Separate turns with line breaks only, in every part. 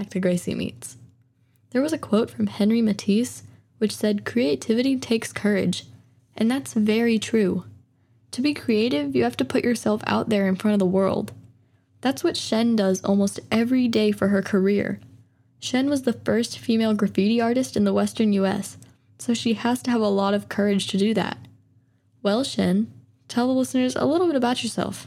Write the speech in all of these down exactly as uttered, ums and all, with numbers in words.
back to Gracie Meets. There was a quote from Henry Matisse which said, "Creativity takes courage," and that's very true. To be creative, you have to put yourself out there in front of the world. That's what Shen does almost every day for her career. Shen was the first female graffiti artist in the Western U S, so she has to have a lot of courage to do that. Well, Shen, tell the listeners a little bit about yourself.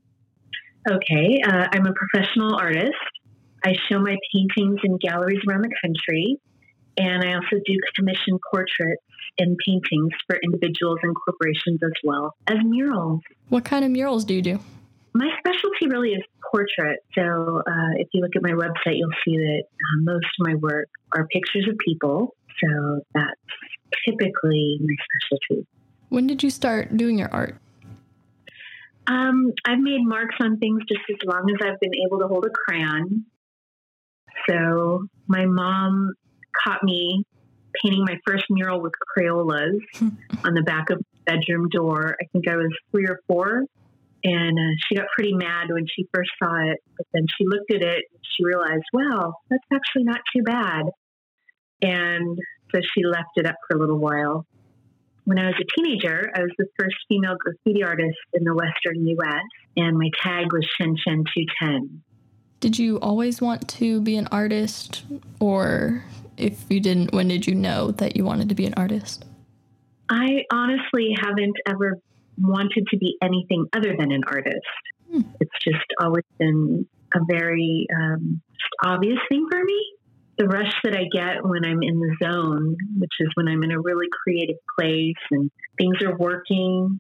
Okay, uh, I'm a professional artist. I show my paintings in galleries around the country, and I also do commission portraits and paintings for individuals and corporations as well as murals.
What kind of murals do you do?
My specialty really is portrait. So uh, if you look at my website, you'll see that uh, most of my work are pictures of people. So that's typically my specialty.
When did you start doing your art?
Um, I've made marks on things just as long as I've been able to hold a crayon. So my mom caught me painting my first mural with Crayolas on the back of the bedroom door. I think I was three or four. And uh, she got pretty mad when she first saw it. But then she looked at it and she realized, wow, that's actually not too bad. And so she left it up for a little while. When I was a teenager, I was the first female graffiti artist in the Western U S, and my tag was Shen Shen two ten.
Did you always want to be an artist? Or if you didn't, when did you know that you wanted to be an artist?
I honestly haven't ever wanted to be anything other than an artist. Hmm. It's just always been a very um, obvious thing for me. The rush that I get when I'm in the zone, which is when I'm in a really creative place and things are working,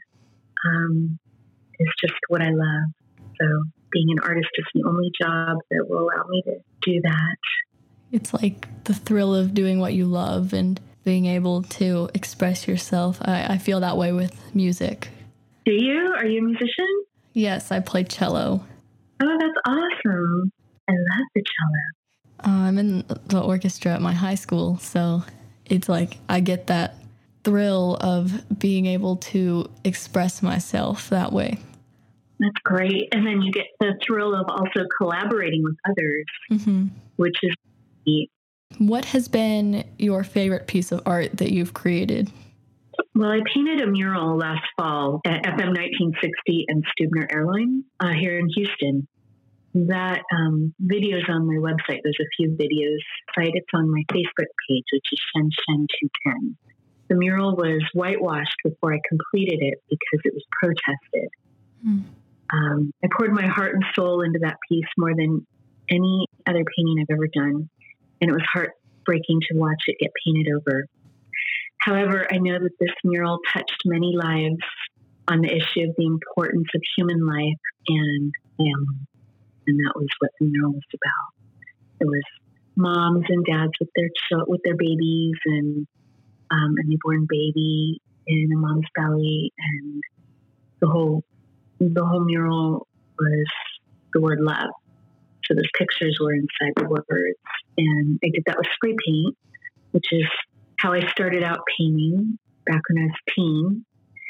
um, is just what I love. So being an artist is the only job that will allow me to do that.
It's like the thrill of doing what you love and being able to express yourself. I, I feel that way with music.
Do you? Are you a musician?
Yes, I play cello.
Oh, that's awesome. I love the cello.
Uh, I'm in the orchestra at my high school, so it's like I get that thrill of being able to express myself that way.
That's great. And then you get the thrill of also collaborating with others, mm-hmm. which is neat.
What has been your favorite piece of art that you've created?
Well, I painted a mural last fall at F M nineteen sixty and Stubner Airline uh, here in Houston. That um, video is on my website. There's a few videos. Site. It's on my Facebook page, which is Shen Shen two ten. The mural was whitewashed before I completed it because it was protested. Mm. Um, I poured my heart and soul into that piece more than any other painting I've ever done, and it was heartbreaking to watch it get painted over. However, I know that this mural touched many lives on the issue of the importance of human life and family. And that was what the mural was about. It was moms and dads with their ch- with their babies and um, a newborn baby in a mom's belly, and the whole the whole mural was the word love. So those pictures were inside the words, and I did that with spray paint, which is how I started out painting back when I was a teen,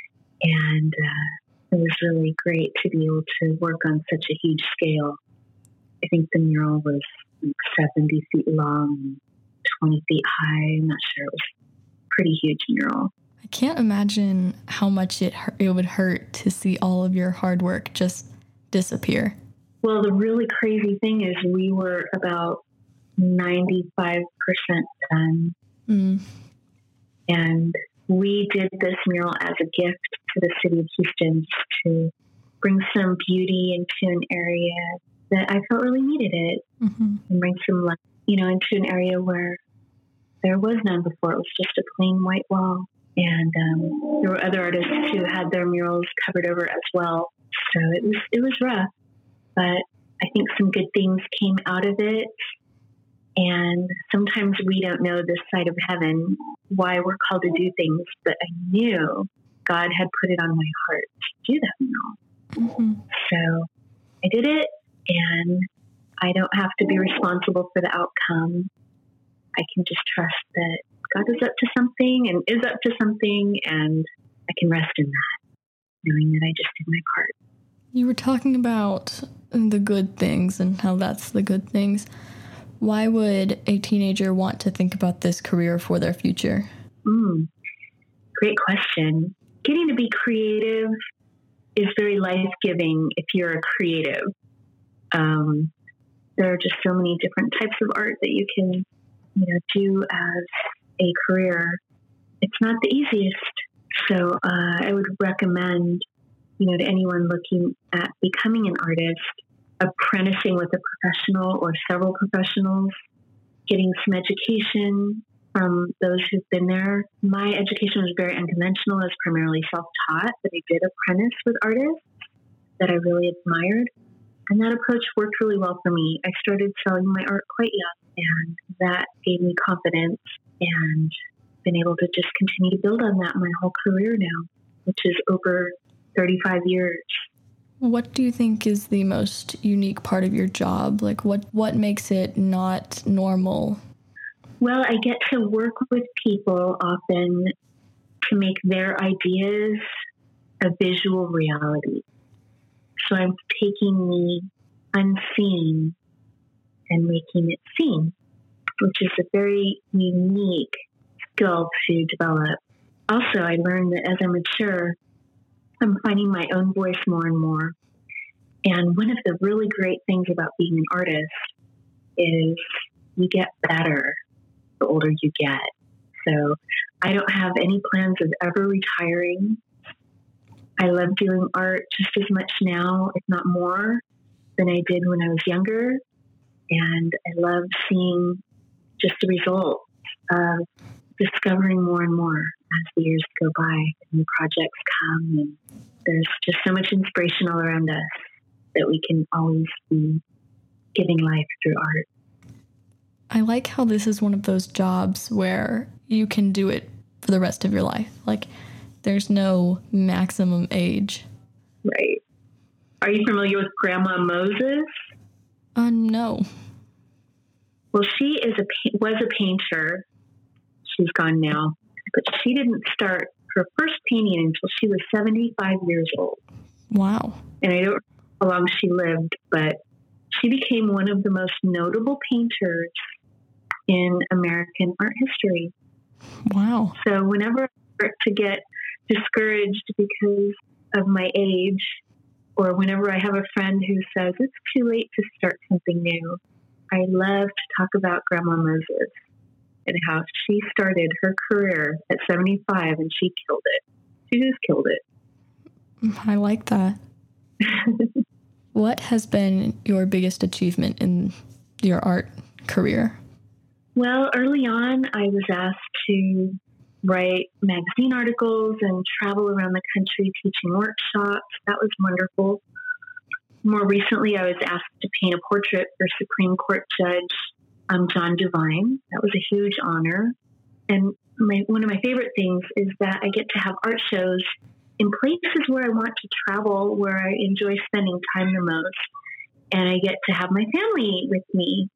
and uh, it was really great to be able to work on such a huge scale. I think the mural was like seventy feet long, twenty feet high. I'm not sure. It was a pretty huge mural.
I can't imagine how much it it would hurt to see all of your hard work just disappear.
Well, the really crazy thing is we were about ninety-five percent done. Mm. And we did this mural as a gift to the city of Houston to bring some beauty into an area that I felt really needed it, mm-hmm. and bring some light, you know, into an area where there was none before. It was just a plain white wall. And um, there were other artists who had their murals covered over as well. So it was it was rough, but I think some good things came out of it. And sometimes we don't know this side of heaven, why we're called to do things, but I knew God had put it on my heart to do that mural. Mm-hmm. So I did it. And I don't have to be responsible for the outcome. I can just trust that God is up to something and is up to something, and I can rest in that, knowing that I just did my part.
You were talking about the good things and how that's the good things. Why would a teenager want to think about this career for their future?
Mm, great question. Getting to be creative is very life-giving if you're a creative. Um, there are just so many different types of art that you can, you know, do as a career. It's not the easiest. So uh, I would recommend, you know, to anyone looking at becoming an artist, apprenticing with a professional or several professionals, getting some education from those who've been there. My education was very unconventional. I was primarily self-taught, but I did apprentice with artists that I really admired. And that approach worked really well for me. I started selling my art quite young, and that gave me confidence, and been able to just continue to build on that my whole career now, which is over thirty-five years.
What do you think is the most unique part of your job? Like, what, what makes it not normal?
Well, I get to work with people often to make their ideas a visual reality. So I'm taking the unseen and making it seen, which is a very unique skill to develop. Also, I learned that as I mature, I'm finding my own voice more and more. And one of the really great things about being an artist is you get better the older you get. So I don't have any plans of ever retiring. I love doing art just as much now, if not more, than I did when I was younger. And I love seeing just the results of discovering more and more as the years go by and new projects come. And there's just so much inspiration all around us that we can always be giving life through art.
I like how this is one of those jobs where you can do it for the rest of your life. Like, there's no maximum age.
Right. Are you familiar with Grandma Moses?
Uh, no.
Well, she is a was a painter. She's gone now. But she didn't start her first painting until she was seventy-five years old.
Wow.
And I don't know how long she lived, but she became one of the most notable painters in American art history.
Wow.
So whenever I start to get discouraged because of my age, or whenever I have a friend who says it's too late to start something new, I love to talk about Grandma Moses and how she started her career at seventy-five and she killed it. She just killed it.
I like that. What has been your biggest achievement in your art career?
Well, early on, I was asked to write magazine articles and travel around the country teaching workshops. That was wonderful. More recently, I was asked to paint a portrait for Supreme Court Judge um, John Devine. That was a huge honor. And my, one of my favorite things is that I get to have art shows in places where I want to travel, where I enjoy spending time the most. And I get to have my family with me.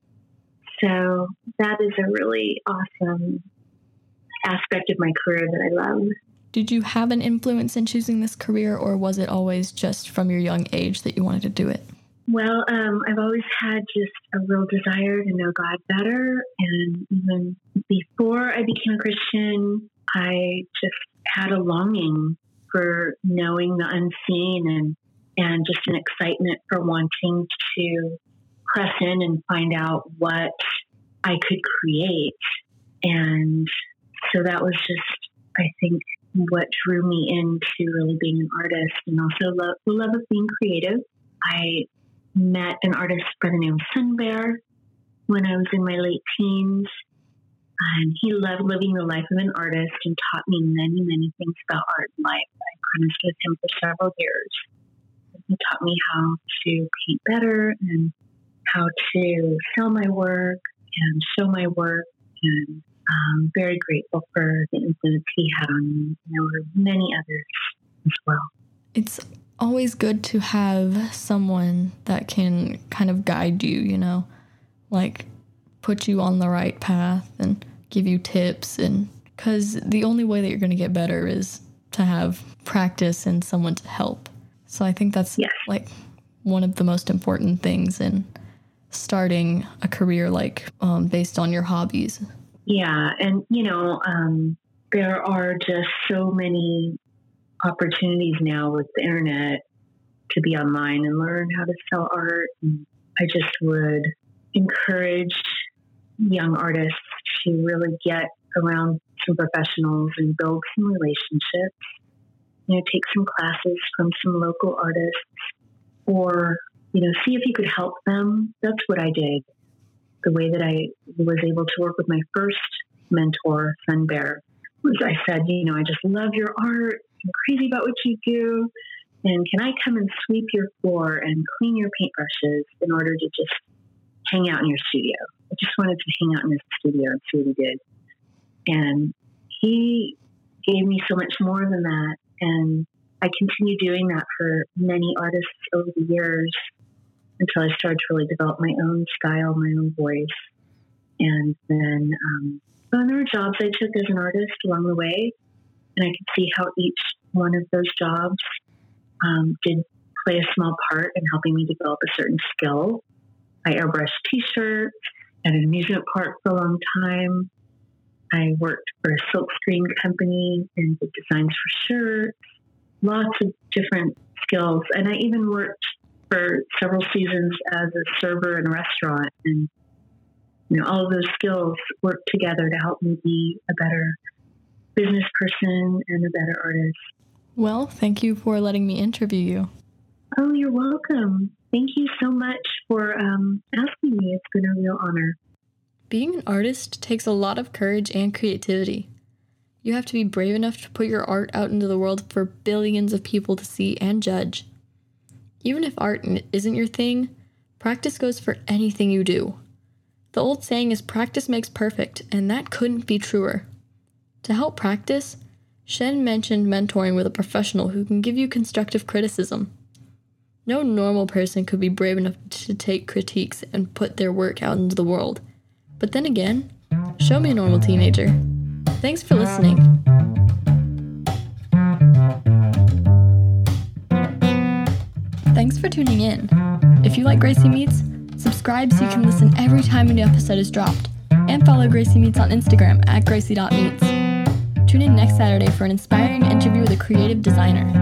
So that is a really awesome aspect of my career that I love.
Did you have an influence in choosing this career, or was it always just from your young age that you wanted to do it?
Well, um, I've always had just a real desire to know God better. And even before I became a Christian, I just had a longing for knowing the unseen and, and just an excitement for wanting to press in and find out what I could create. And so that was just, I think, what drew me into really being an artist, and also love, the love of being creative. I met an artist by the name of Sun Bear when I was in my late teens, and he loved living the life of an artist and taught me many, many things about art and life. I apprenticed with him for several years. He taught me how to paint better and how to sell my work and show my work, and I'm very grateful for the influence he had on me. There were many others as well.
It's always good to have someone that can kind of guide you, you know, like put you on the right path and give you tips. And because the only way that you're going to get better is to have practice and someone to help. So I think that's
yes.
like one of the most important things in starting a career like um, based on your hobbies.
Yeah. And, you know, um, there are just so many opportunities now with the internet to be online and learn how to sell art. And I just would encourage young artists to really get around some professionals and build some relationships. You know, take some classes from some local artists, or, you know, see if you could help them. That's what I did. The way that I was able to work with my first mentor, Sun Bear, was I said, you know, I just love your art. I'm crazy about what you do. And can I come and sweep your floor and clean your paintbrushes in order to just hang out in your studio? I just wanted to hang out in his studio and see what he did. And he gave me so much more than that. And I continued doing that for many artists over the years until I started to really develop my own style, my own voice. And then um, well, there were jobs I took as an artist along the way, and I could see how each one of those jobs um, did play a small part in helping me develop a certain skill. I airbrushed T-shirts at an amusement park for a long time. I worked for a silkscreen company and did designs for shirts, lots of different skills. And I even worked for several seasons as a server in a restaurant. And, you know, all of those skills worked together to help me be a better business person and a better artist.
Well, thank you for letting me interview you.
Oh, you're welcome. Thank you so much for um, asking me. It's been a real honor.
Being an artist takes a lot of courage and creativity. You have to be brave enough to put your art out into the world for billions of people to see and judge. Even if art isn't your thing, practice goes for anything you do. The old saying is practice makes perfect, and that couldn't be truer. To help practice, Shen mentioned mentoring with a professional who can give you constructive criticism. No normal person could be brave enough to take critiques and put their work out into the world. But then again, show me a normal teenager. Thanks for listening. Thanks for tuning in. If you like Gracie Meets, subscribe so you can listen every time a new episode is dropped. And follow Gracie Meets on Instagram at gracie dot meets. Tune in next Saturday for an inspiring interview with a creative designer.